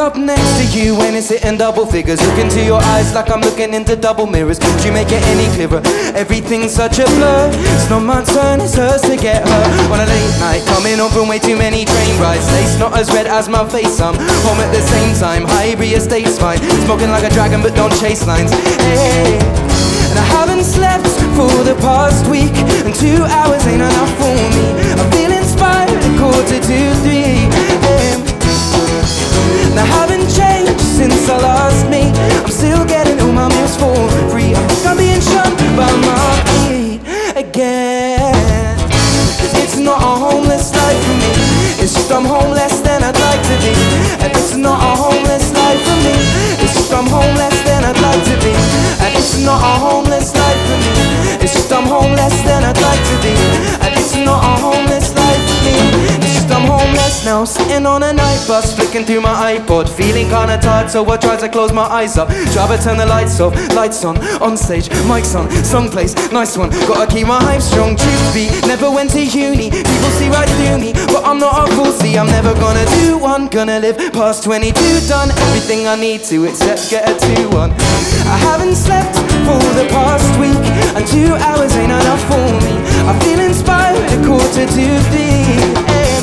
up next to you when it's hitting double figures. Look into your eyes like I'm looking into double mirrors. Could you make it any clearer? Everything's such a blur. It's not my turn, it's hers to get her. On a late night, coming home from way too many train rides. Lace not as red as my face, I'm home at the same time. Highbury estate's fine. Smoking like a dragon but don't chase lines. Hey, and I haven't slept for the past week, and 2 hours ain't enough for me. I feel inspired at 2:45 AM. And I haven't changed since I lost me. I'm still getting all my meals for free. I think I'm being shunned by my feet again. 'Cause it's not a homeless life for me. It's just I'm homeless than I'd like to be. And it's not a homeless life for me. It's just I'm homeless than I'd like to be. And it's not a homeless life for me. It's just I'm homeless than I'd like to be. And it's not a homeless life for me. It's just I'm homeless now, sitting on a night bus, flicking through my iPod, feeling kinda tired, so I try to close my eyes up. Try to turn the lights off, lights on stage, mics on, someplace, nice one. Gotta keep my hype strong, truth be, never went to uni. People see right through me, but I'm not a fool. See, I'm never gonna do one. Gonna live past 22, done everything I need to except get a 2-1. I haven't slept for the past week, and 2 hours ain't enough for me. I feel inspired at 2:45 AM.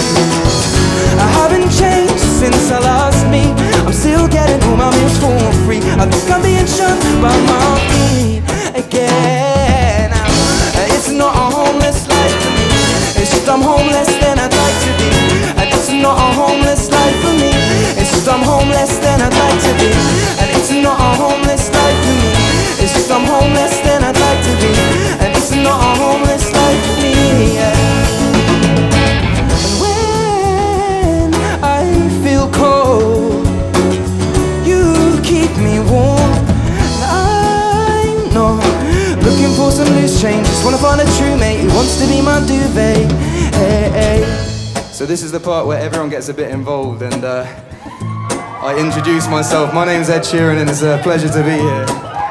I haven't changed since I lost me. I'm still getting all my meals for free. I think I'm being shunned by my feet again. It's not a homeless life for me. It's just I'm homeless than I'd like to be. And it's not a homeless life for me. It's just I'm homeless than I'd like to be. And it's not a homeless life for me. It's just I'm homeless than I'd like to be. And it's not a homeless life for me, yeah. And when I feel cold, you keep me warm. And I'm not looking for some loose change. Just wanna find a true mate who wants to be my duvet. Hey, hey. So this is the part where everyone gets a bit involved, and I introduce myself. My name's Ed Sheeran, and it's a pleasure to be here.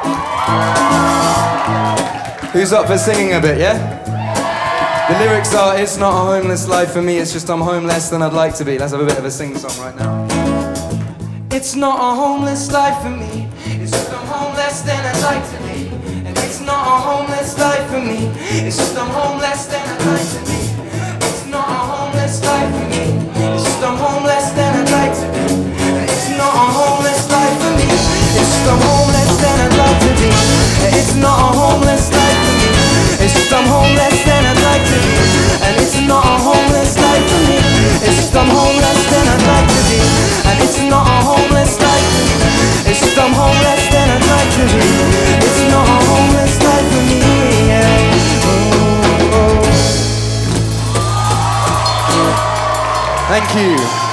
Who's up for singing a bit, yeah? The lyrics are, it's not a homeless life for me, it's just I'm homeless than I'd like to be. Let's have a bit of a sing-song right now. It's not a homeless life for me, it's just I'm homeless than I'd like to be. And it's not a homeless life for me, it's just I'm homeless than I'd like to be. It's not a homeless life for me, it's just I'm homeless than I'd like to be. And it's not a homeless life for me, it's just I'm homeless than I'd like to be. It's not a homeless life for me, it's just I'm homeless than I'd like to be. And it's not a homeless life for me, it's just I'm homeless than I'd like to be. And it's not a homeless life for me, it's just I'm homeless than I'd like to be. It's not a homeless life for me, yeah. Oh, oh. Thank you.